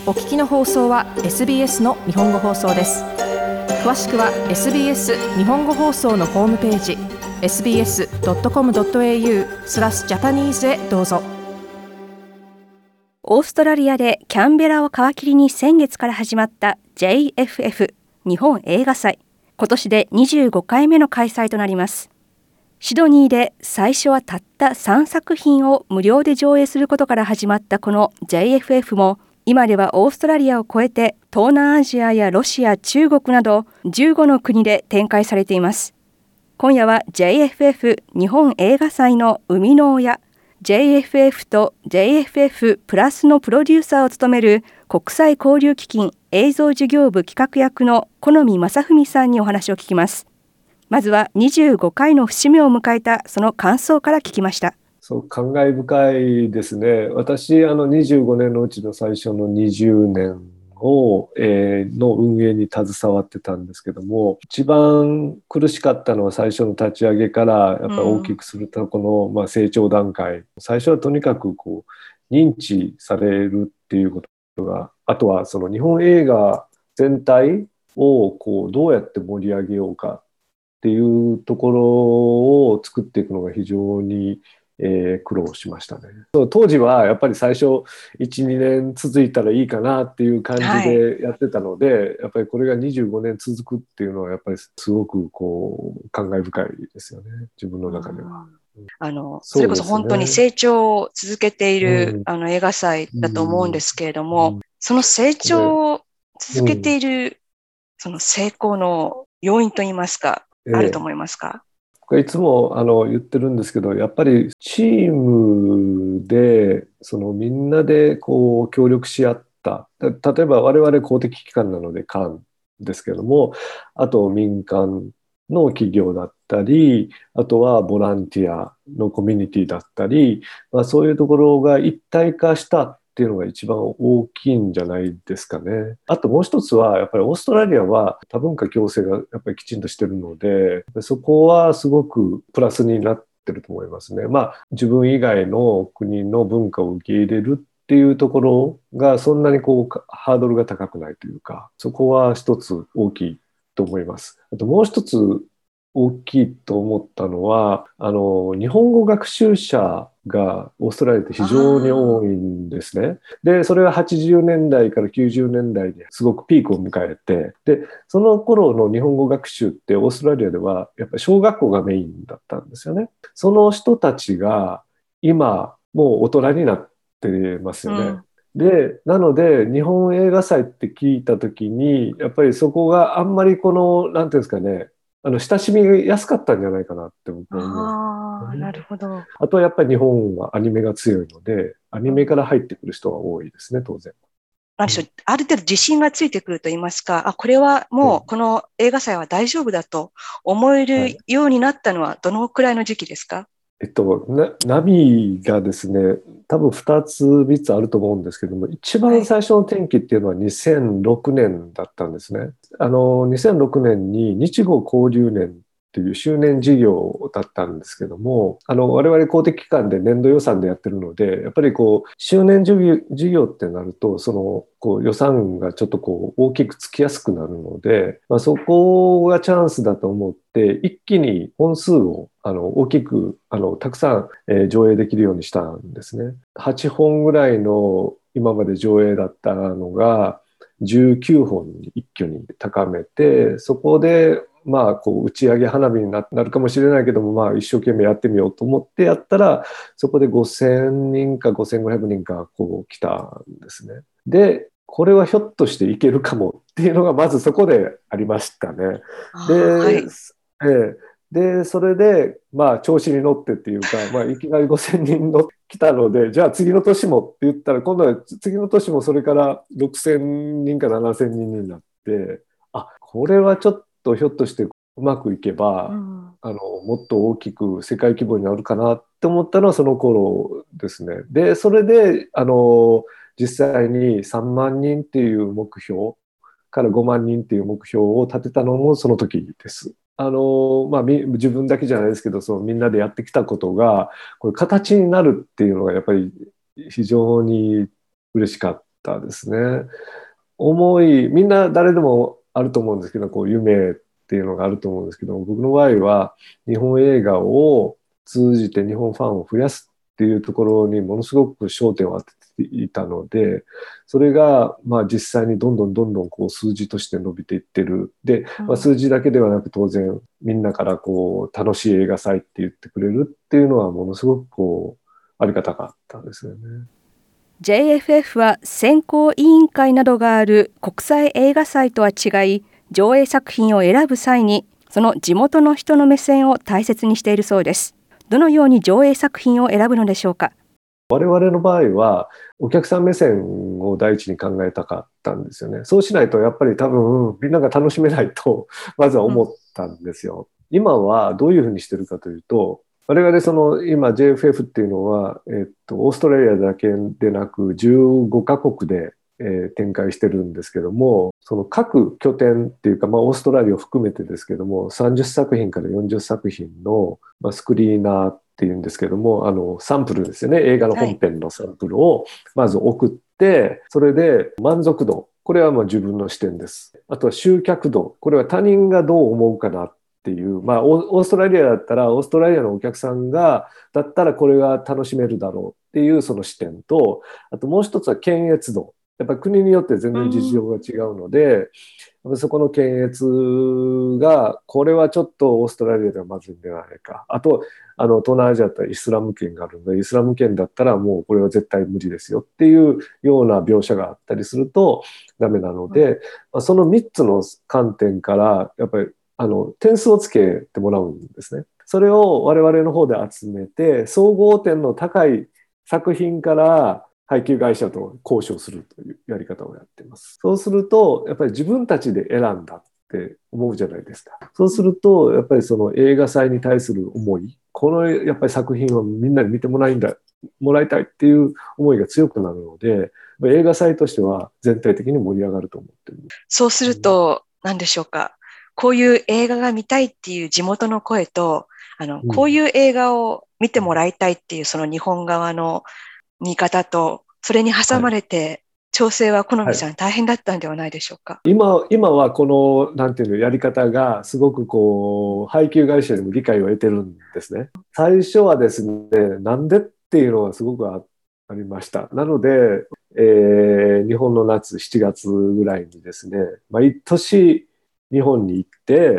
お聞きの放送は SBS の日本語放送です。詳しくは SBS 日本語放送のホームページ sbs.com.au/japanese へどうぞ。オーストラリアでキャンベラを皮切りに先月から始まった JFF 日本映画祭、今年で25回目の開催となります。シドニーで最初はたった3作品を無料で上映することから始まったこの JFF も、今ではオーストラリアを超えて東南アジアやロシア、中国など15の国で展開されています。今夜は JFF 日本映画祭の生みの親、JFF と JFF プラスのプロデューサーを務める国際交流基金映像事業部企画役の好見正文さんにお話を聞きます。まずは25回の節目を迎えたその感想から聞きました。 そう、感慨深いですね。私、25年のうちの最初の20年を、の運営に携わってたんですけども、一番苦しかったのは最初の立ち上げからやっぱり大きくするとこの、成長段階。最初はとにかく認知されるっていうことが、あとはその日本映画全体をどうやって盛り上げようかっていうところを作っていくのが非常に苦労しましたね。当時はやっぱり最初 1,2 年続いたらいいかなっていう感じでやってたので、やっぱりこれが25年続くっていうのはやっぱりすごく感慨深いですよね、自分の中では。 それこそ本当に成長を続けている、映画祭だと思うんですけれども、その成長を続けている、その成功の要因といいますか、あると思いますか？ いつも言ってるんですけど、やっぱりチームでみんなで協力し合った。例えば我々公的機関なのでカンですけども、あと民間の企業だったり、あとはボランティアのコミュニティだったり、そういうところが一体化したっていうのが一番大きいんじゃないですかね。あともう一つはやっぱりオーストラリアは多文化共生がやっぱりきちんとしてるので、そこはすごくプラスになってると思いますね。自分以外の国の文化を受け入れるっていうところがそんなにハードルが高くないというか、そこは一つ大きいと思います。あともう一つ大きいと思ったのは、日本語学習者がオーストラリアって非常に多いんですね。で、それが80年代から90年代にすごくピークを迎えて、で、その頃の日本語学習ってオーストラリアではやっぱり小学校がメインだったんですよね。その人たちが今もう大人になってますよね。で、なので、日本映画祭って聞いたときに、やっぱりそこがあんまりなんていうんですかね、親しみが安かったんじゃないかなって僕は思う。 なるほど。 あとはやっぱり日本はアニメが強いので、アニメから入ってくる人が多いですね、当然。 ある程度自信がついてくると言いますか、これはもうこの映画祭は大丈夫だと思えるようになったのはどのくらいの時期ですか？ 波がですね、多分2つ3つあると思うんですけども、一番最初の転機っていうのは2006年だったんですね。2006年に日豪交流年っていう周年事業だったんですけども、我々公的機関で年度予算でやってるので、やっぱり周年事業ってなると、予算がちょっと大きくつきやすくなるので、そこがチャンスだと思って、一気に本数を大きくたくさん上映できるようにしたんですね。8本ぐらいの今まで上映だったのが19本に一挙に高めて、そこで打ち上げ花火になるかもしれないけども、一生懸命やってみようと思ってやったら、そこで5000人か5500人か来たんですね。で、これはひょっとしていけるかもっていうのがまずそこでありましたね。で、それで、調子に乗ってっていうか、いきなり5000人来たので、じゃあ次の年もって言ったら、今度は次の年もそれから6000人か7000人になって、これはちょっとひょっとしてうまくいけば、もっと大きく世界規模になるかなって思ったのはその頃ですね。で、それで、実際に3万人っていう目標から5万人っていう目標を立てたのもその時です。自分だけじゃないですけど、みんなでやってきたことがこれ形になるっていうのがやっぱり非常に嬉しかったですね。みんな誰でもあると思うんですけど、こう夢っていうのがあると思うんですけど、僕の場合は日本映画を通じて日本ファンを増やすっていうところにものすごく焦点を当てていたので、それがまあ実際にどんどんこう数字として伸びていってる。で、数字だけではなく当然みんなからこう楽しい映画祭って言ってくれるっていうのはものすごくこうありがたかったですよね。 JFF は選考委員会などがある国際映画祭とは違い、上映作品を選ぶ際にその地元の人の目線を大切にしているそうです。どのように上映作品を選ぶのでしょうか。 我々の場合はお客さん目線を第一に考えたかったんですよね。そうしないとやっぱり多分みんなが楽しめないとまずは思ったんですよ。今はどういうふうにしてるかというと、我々その今 JFF っていうのは、オーストラリアだけでなく15カ国で、展開してるんですけども、その各拠点っていうか、オーストラリアを含めてですけども、30作品から40作品の、スクリーナーっていうんですけども、サンプルですよね。映画の本編のサンプルをまず送って、それで満足度、これは自分の視点です。あとは集客度、これは他人がどう思うかなっていう、オーストラリアだったらオーストラリアのお客さんだったらこれが楽しめるだろうっていうその視点と、あともう一つは検閲度。やっぱり国によって全然事情が違うので、そこの検閲がこれはちょっとオーストラリアではまずいんではないか。あと東南アジアだったらイスラム圏があるので、イスラム圏だったらもうこれは絶対無理ですよっていうような描写があったりするとダメなので、その3つの観点からやっぱり点数をつけてもらうんですね。それを我々の方で集めて、総合点の高い作品から配給会社と交渉するというやり方をやっています。そうすると、やっぱり自分たちで選んだって思うじゃないですか。そうすると、やっぱりその映画祭に対する思い、このやっぱり作品をみんなに見てもらいたいっていう思いが強くなるので、映画祭としては全体的に盛り上がると思ってる。 そうすると、何でしょうか。こういう映画が見たいっていう地元の声と、こういう映画を見てもらいたいっていうその日本側の見方と、それに挟まれて、調整は好美さん大変だったんではないでしょうか。 今はこの、なんていうの、やり方がすごくこう、配給会社にも理解を得てるんですね。最初はですね、なんでっていうのがすごくありました。なので、日本の夏7月ぐらいにですね、毎年日本に行って、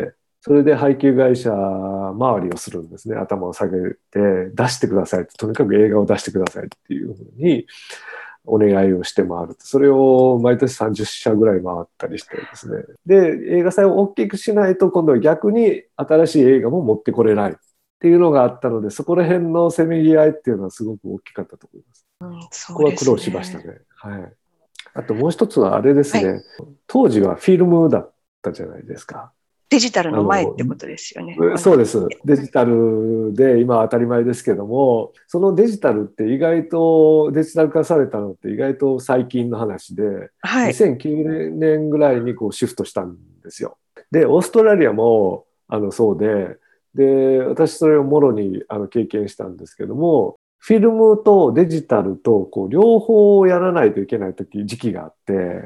それで配給会社周りをするんですね。頭を下げて出してください。とにかく映画を出してくださいっていうふうにお願いをして回る。それを毎年30社ぐらい回ったりしてですね。で、映画祭を大きくしないと今度は逆に新しい映画も持ってこれないっていうのがあったので、そこら辺のせめぎ合いっていうのはすごく大きかったと思います。そこは苦労しましたね。はい。あともう一つはあれですね。当時はフィルムだったじゃないですか。 デジタルの前ってことですよね。 そうです。デジタルで今は当たり前ですけども、そのデジタルって意外とデジタル化されたのって意外と最近の話で、2009年ぐらいにこうシフトしたんですよ。で、オーストラリアもそうで、私それをもろに経験したんですけども、フィルムとデジタルとこう両方やらないといけない時期があって、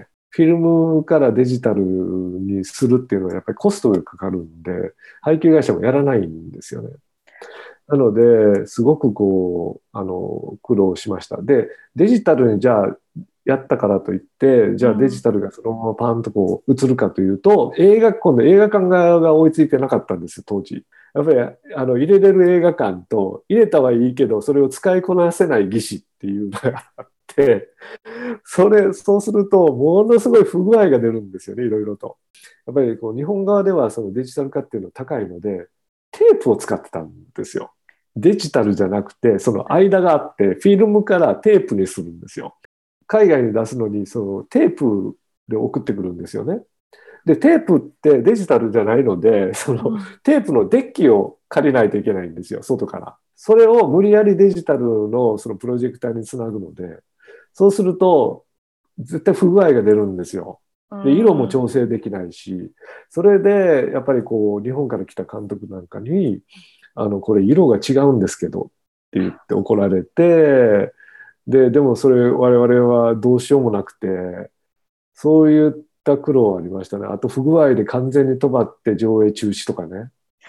フィルムからデジタルにするっていうのはやっぱりコストがかかるんで、配給会社もやらないんですよね。なので、すごくこう、苦労しました。で、デジタルにじゃあやったからといって、じゃあデジタルがそのままパンとこう映るかというと、今度映画館側が追いついてなかったんですよ、当時。やっぱり入れれる映画館と、入れたはいいけど、それを使いこなせない技師っていうのがあって、そうすると、ものすごい不具合が出るんですよね、いろいろと。やっぱりこう日本側ではそのデジタル化っていうのは高いので、テープを使ってたんですよ。デジタルじゃなくて、その間があって、フィルムからテープにするんですよ。海外に出すのに、そのテープで送ってくるんですよね。で、テープってデジタルじゃないので、そのテープのデッキを借りないといけないんですよ、外から。それを無理やりデジタルのそのプロジェクターにつなぐので、そうすると、絶対不具合が出るんですよ。で、色も調整できないし、それで、やっぱりこう、日本から来た監督なんかに、これ色が違うんですけど、って言って怒られて、 でもそれ我々はどうしようもなくて、そういった苦労はありましたね。あと不具合で完全に止まって上映中止とかね。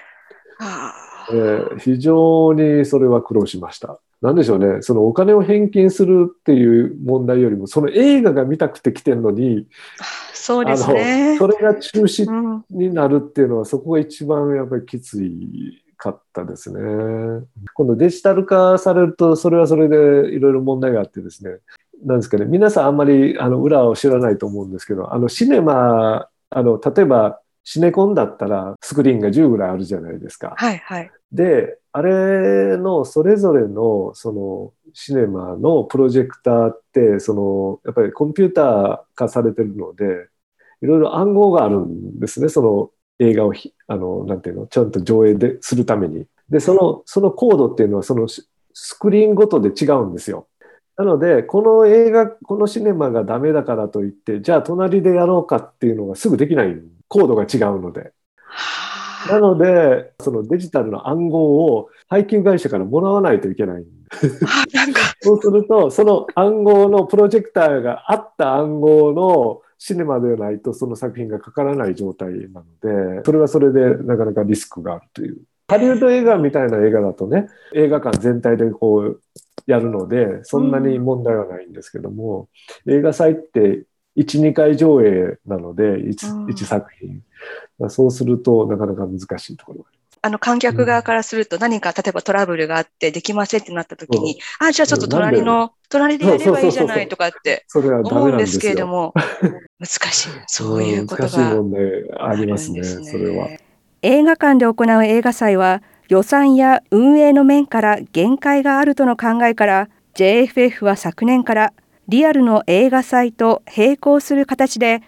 非常にそれは苦労しました。なんでしょうね、そのお金を返金するっていう問題よりも、その映画が見たくて来てるのに、 そうですね。 それが中止になるっていうのは、そこが一番やっぱりきついかったですね。今度デジタル化されると、それはそれでいろいろ問題があってですね、なんですかね、皆さんあんまり裏を知らないと思うんですけど、シネマ、例えばシネコンだったらスクリーンが10ぐらいあるじゃないですか。 はいはい。 で、あれのそれぞれのそのシネマのプロジェクターってやっぱりコンピューター化されてるので、いろいろ暗号があるんですね。その映画をなんていうの、ちゃんと上映するために。で、そのコードっていうのはそのスクリーンごとで違うんですよ。なので、このシネマがダメだからといって、じゃあ隣でやろうかっていうのがすぐできない。コードが違うので。なので、そのデジタルの暗号を配給会社からもらわないといけない。そうすると、その暗号のプロジェクターがあった暗号のシネマではないとその作品がかからない状態なので、それはそれでなかなかリスクがあるという。ハリウッド映画みたいな映画だとね、映画館全体でこうやるので、そんなに問題はないんですけども、映画祭って1、2回上映なので、1作品。そうするとなかなか難しいところがあります。 観客側からすると何か例えばトラブルがあってできませんってなった時に、じゃあちょっと隣でやればいいじゃないとかって思うんですけれども、難しい。そういうことが難しい問題ありますね、それは。 映画館で行う映画祭は予算や運営の面から限界があるとの考えから、JFF は昨年からリアルの映画祭と並行する形で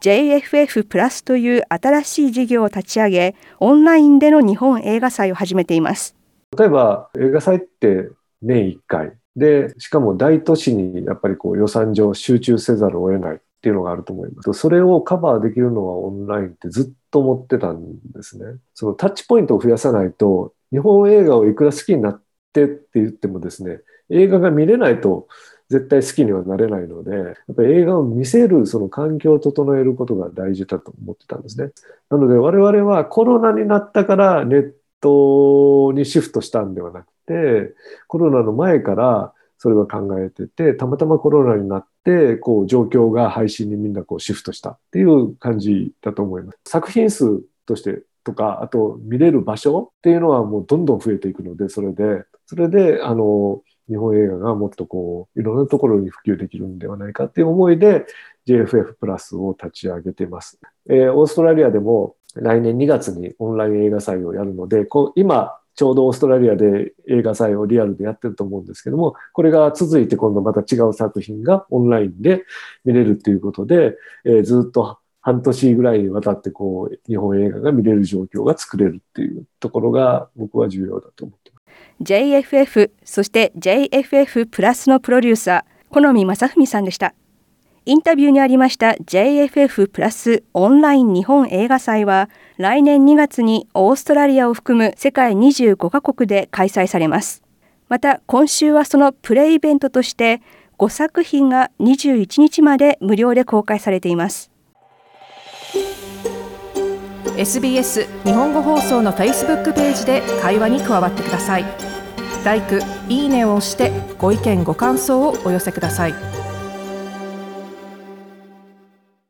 JFF プラスという新しい事業を立ち上げ、オンラインでの日本映画祭を始めています。 例えば映画祭って年1回で、しかも大都市にやっぱりこう予算上集中せざるを得ないっていうのがあると思います。それをカバーできるのはオンラインってずっと思ってたんですね。そのタッチポイントを増やさないと、日本映画をいくら好きになってって言ってもですね、映画が見れないと絶対好きにはなれないので、やっぱり映画を見せるその環境を整えることが大事だと思ってたんですね。なので我々はコロナになったからネットにシフトしたんではなくて、コロナの前からそれは考えてて、たまたまコロナになってこう状況が配信にみんなこうシフトしたっていう感じだと思います。作品数としてとか、あと見れる場所っていうのはもうどんどん増えていくので、それで日本映画がもっとこういろんなところに普及できるんではないかっていう思いで JFF プラスを立ち上げています。オーストラリアでも来年2月にオンライン映画祭をやるので、今ちょうどオーストラリアで映画祭をリアルでやってると思うんですけども、これが続いて今度また違う作品がオンラインで見れるということで、ずっと半年ぐらいにわたってこう日本映画が見れる状況が作れるっていうところが僕は重要だと思っています。 JFF、そして JFF プラスのプロデューサー、好見正文さんでした。インタビューにありました JFF プラスオンライン日本映画祭は来年2月にオーストラリアを含む世界25カ国で開催されます。また今週はそのプレイイベントとして5作品が21日まで無料で公開されています。SBS 日本語放送の Facebook ページで会話に加わってください。LIKE、いいねを押してご意見ご感想をお寄せください。